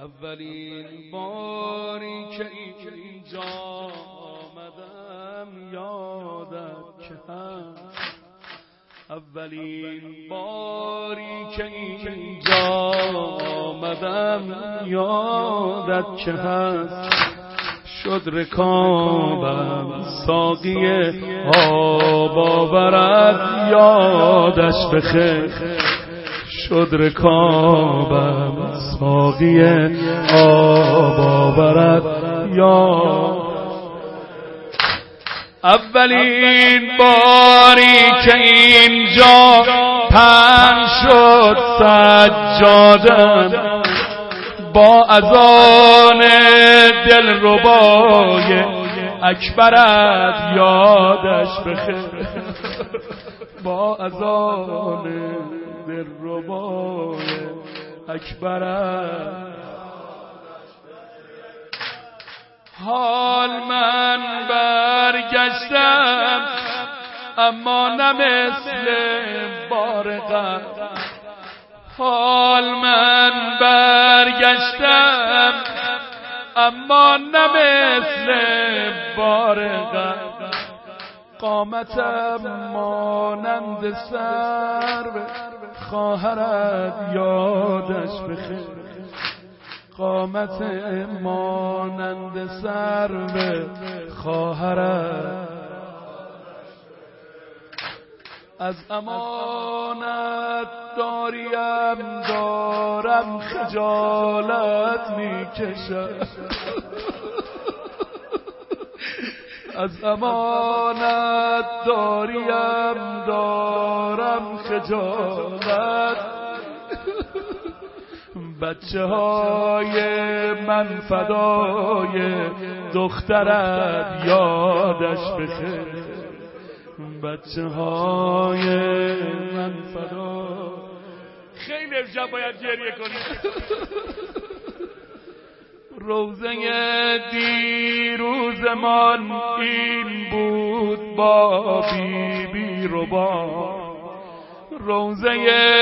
اولین باری که اینجا آمدم یادت که هست، اولین باری که اینجا آمدم یادت که هست، شد رکابم ساقی آب آورد یادش بخیر، شد رکابم ساقی آب آورد یاد. اولین باری که اینجا پهن شد سجادم، با اذان دلربای اکبرت یادش بخیر، با اذان دلربای اکبرت. حال من برگشتم اما نه مثل بار قبل، حال من برگشتم اما نه مثل بار قبل، قامتم مانند سرو خواهرت یادش بخیر، قامت مانند سرو خواهرت. از امانت داریم دارم خجالت میکشم، از امانت داریم دارم خجالت. بچه های من فدای دخترت یادش بخیر، بچه های من فدای. خیلی امشب باید گریه کنید. روزه دیروزمان این بود با بیبی ربا، روزه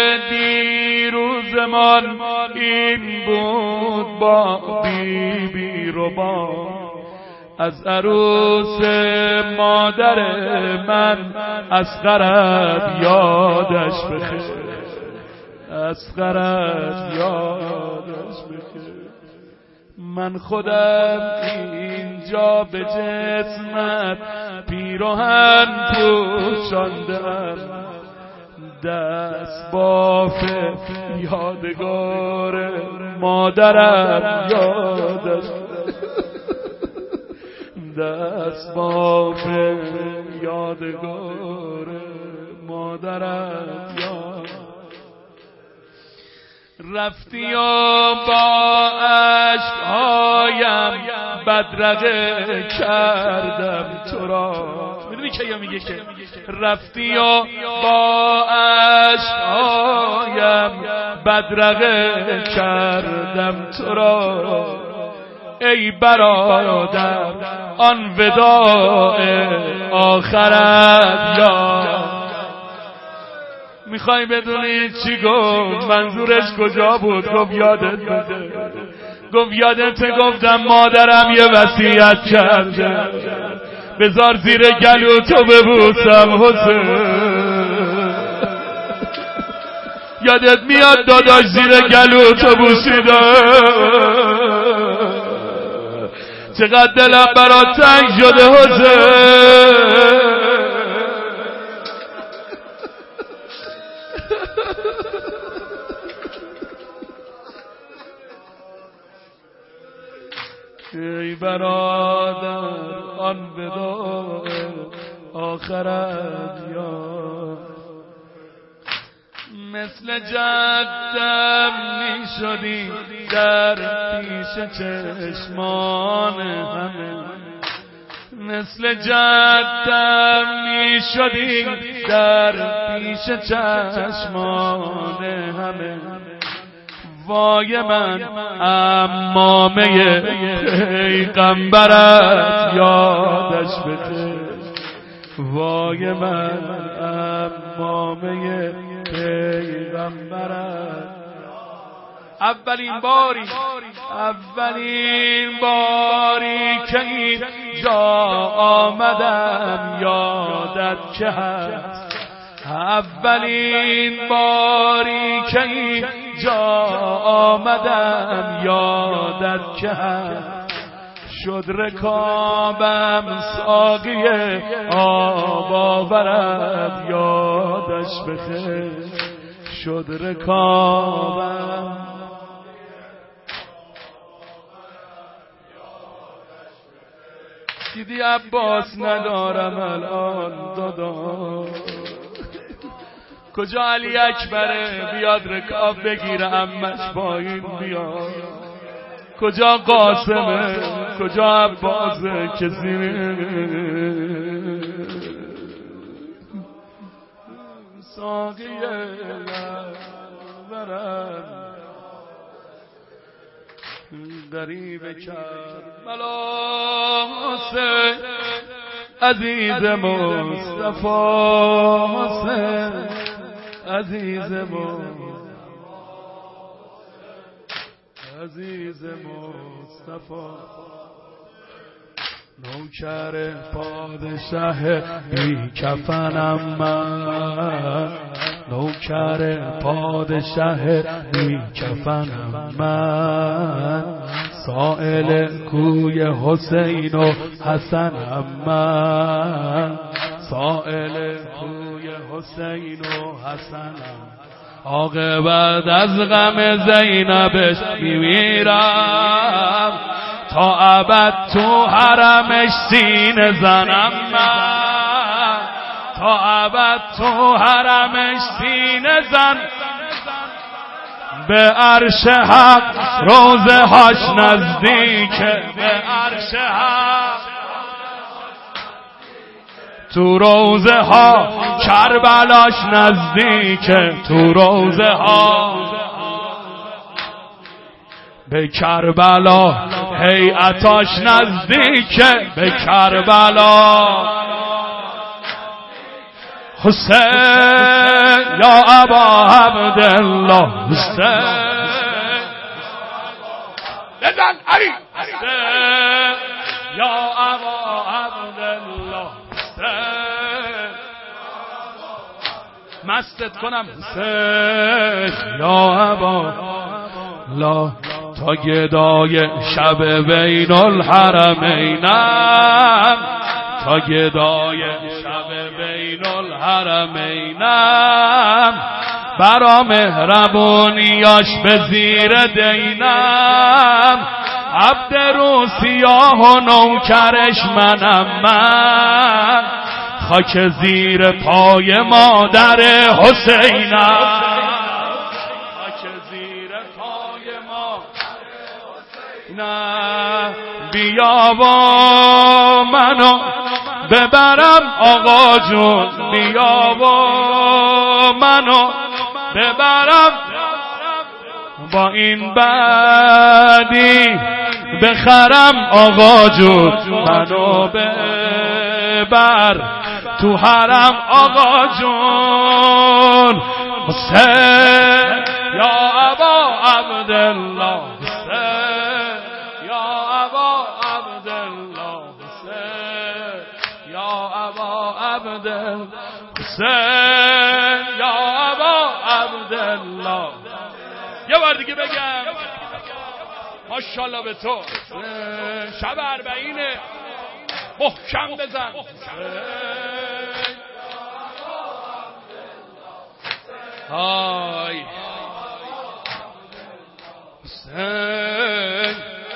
دیروزمان این بود با بیبی ربا، از عروس مادر من اصغرت یادش بخیر، اصغرت یادش بخیر. من خودم اینجا به جسمت پیراهن پوشاندم، دست باف یادگار مادرم یادش، دست باف یادگار مادرم یاد. رفتی و با عشقهایم بدرقه کردم تو را، میدونی که یا میگه که رفتی و با عشقهایم بدرقه کردم تو را، ای برادر آن وداع آخرت یاد. میخوای بدونی چی گفت؟ منظورش کجا بود؟ گفت یادت بده، گفت یادت گفتم مادرم یه وصیت کرده، بذار زیر گلو تو ببوسم حسین. یادت میاد داداش زیر گلو تو بوسیدم، چقدر دلم برات تنگ شده حسین. ای برادر آن وداع آخرت یاد. مثل جدم می شدی در پیش چشمان همه، مثل جدم می شدی در پیش چشمان همه. وای من عمامه پیغمبرت یادش بخیر، وای من عمامه پیغمبرت. اولین باری که این جا آمدم یادت که هست، اولین باری که این جا آمدم یادت که هست، شد رکابم ساقی آب آورد یادش بخیر، شد رکابم دیدی عباس ندارم الان دادا، کجا علی اکبره بیاد رکاب بگیره عمش با این بیاد، کجا قاسمه کجا عباسه کسی ساقیه برد غریب کربلا حسین عزیز مصطفی حسین عزیز مصطفی نوکر پادشه بی کفنم من، نوکر پادشه بی کفنم من، سائل کوی حسین و حسنم من، سائل کوی حسین و حسنم، عاقبت از غم زینبش میمیرم، تا ابد تو حرمش سینه زنم من، تا ابد تو حرمش سینه زن، به عرش حق روزه هاش نزدیکه، به عرش حق تو روزه ها کربلاش نزدیکه، تو روزه ها به کربلا هیئتاش نزدیکه، به کربلا حسین یا ابا عبدالله حسین بزن علی حسین یا ابا عبدالله حسین مستت کنم حسین یا ابا لا تا گدای شب بین الحرمینم، تا گدای شب بین الحرمینم، برا مهربونیاش به زیر دینم، عبد رو سیاه و نوکرش منم من، خاک زیر پای مادر حسینم، نه بیا با منو ببرم آقا جون، بیا با منو ببرم با این بعدی بخرم آقا جون، منو ببر تو حرم آقا جون، حسین یا ابا عبدالله حسین یا ابا عبدالله. یه بار دیگه بگم ماشاءالله به تو، شب 40 محکم بزن های حسین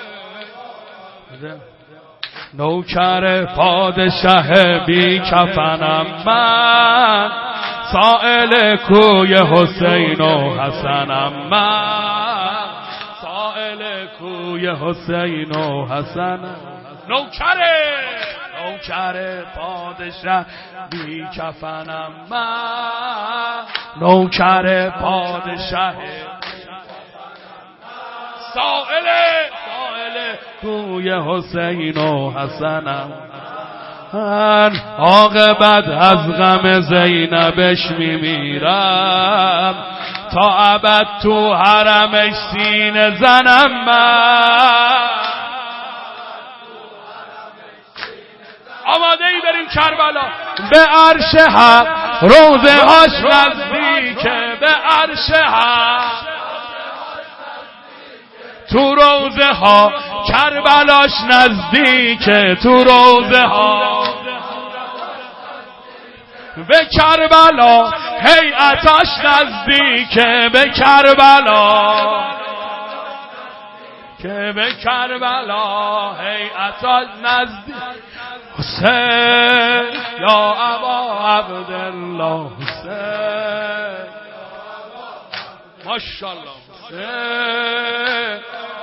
نوکر پادشه بی کفنم من، سائل کوی حسین و حسنم من، سائل کوی حسین و حسنم، نوکر پادشه بی کفنم من، نوکر پادشه سائل کوی حسین و حسنم، عاقبت از غم زینبش میمیرم، تا ابد تو حرمش سینه زنم من. آماده ای بریم کربلا. به عرش حق روضه هاش نزدیکه، به عرش حق تو روضه ها کربلاش نزدیکه، تو روضه ها به کربلا هیئتاش نزدیکه، به کربلا که به کربلا هیئتاش نزدیک. حسین یا ابا عبدالله، حسین ماشاءالله، حسین